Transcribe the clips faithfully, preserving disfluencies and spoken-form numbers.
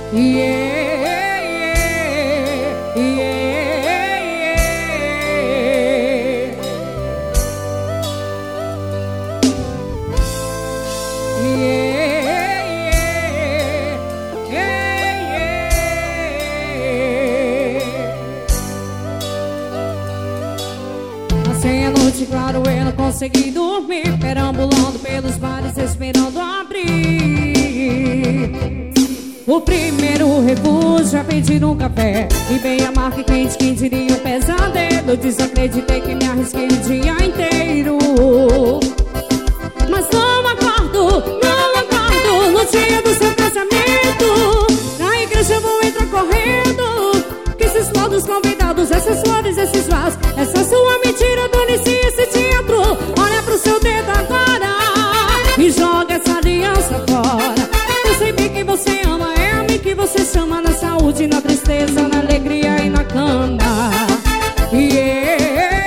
Yeah, yeah, yeah, yeah, yeah. Passei a noite, claro, eu não consegui dormir, perambulando pelos bares, esperando abrir. O primeiro refúgio, já pedi um café e bem amargo e quente, quem diria um pesadelo. Desacreditei que me arrisquei o dia inteiro, mas não acordo, não acordo no dia do seu casamento. Na igreja eu vou entrar correndo, que esses fotos convidados, essas flores, esses vasos, essa sua mentira, dane-se esse teatro. Olha pro seu dedo agora e joga essa aliança fora. Eu sei bem que você ama, é a mim que você chama, na saúde, na tristeza, na alegria e na cama. Yeah,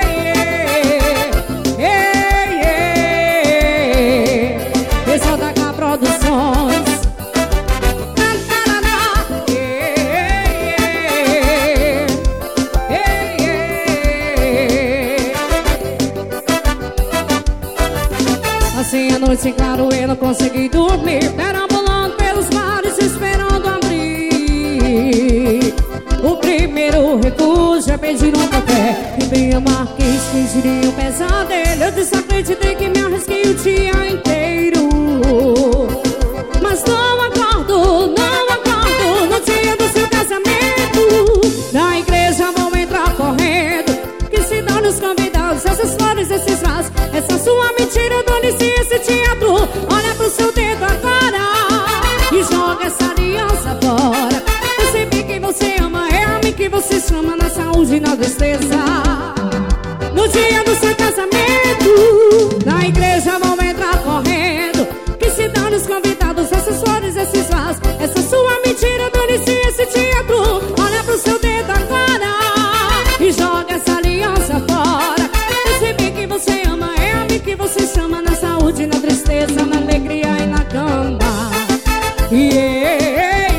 yeah, yeah, yeah. Esse é o D H Produções. Assim a noite, claro, eu não consegui dormir, perambulando pelos mares, esperando abrir. O primeiro refúgio é pedir um café e bem amargo, quente, que diria um pesadelo. Eu desacreditei que me arrisquei o dia inteiro, mas não acordo, não acordo no dia do seu casamento. Na igreja vou entrar correndo, que se dão os convidados, essas flores, esses vasos, essa sua mentira, dane-se esse teatro. Olha pro seu dedo agora e joga essa aliança fora. Eu sei bem que você ama, é a mim que você chama, na saúde e na tristeza. No dia do seu casamento, na igreja vão entrar correndo, que se dão os convidados, essas flores, esses vasos, essa sua mentira, dane-se esse teatro. Olha pro seu dedo agora e joga essa aliança fora. Eu sei bem que você ama, é a mim que você chama, na saúde, na tristeza, na alegria e na cama. Yeah, yeah,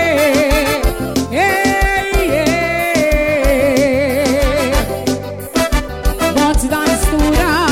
yeah, yeah. Bote da mistura.